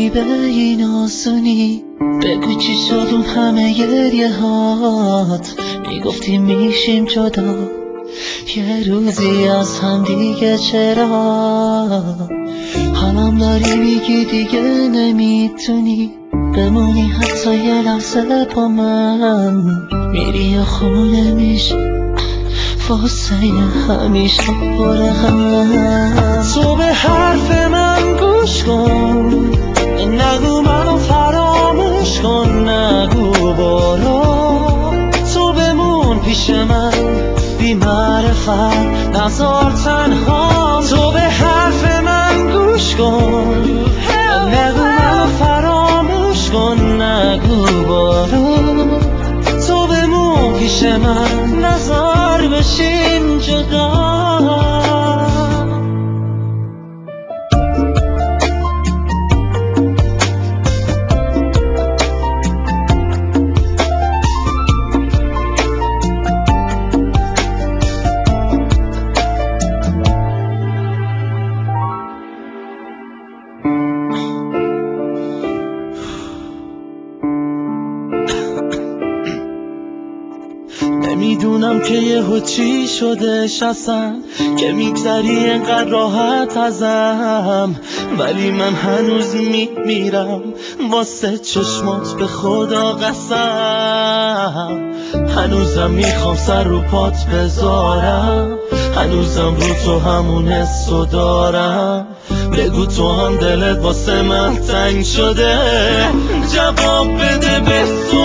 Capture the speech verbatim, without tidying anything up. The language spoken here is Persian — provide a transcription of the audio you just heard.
نمیگی به این آسونی، بگو چی شد اون همه گریه هات، میگفتی میشیم جدا یه روزی از هم دیگه، چرا حالم داری میگی دیگه نمیتونی بمونی حتی یه لحظه با من، میری یا خونه میشه واسه همیشه پر هم. تو به حرف من گوش کن، نگو منو فراموش کن، نگو برو، تو بمون پیش من بی معرفت، نذار تنها. تو به حرف من گوش کن، نگو منو فراموش کن، نگو برو، تو بمون پیش من، نذار بشیم جدا. نمیدونم که یهو چی شدش اصلا که میگذری انقدر راحت ازم، ولی من هنوز میمیرم واسه چشمات، به خدا قسم. هنوزم میخوام سر رو پات بذارم، هنوزم رو تو همون حسو دارم. بگو تو هم دلت واسه من تنگ شده، جواب بده به سوالم.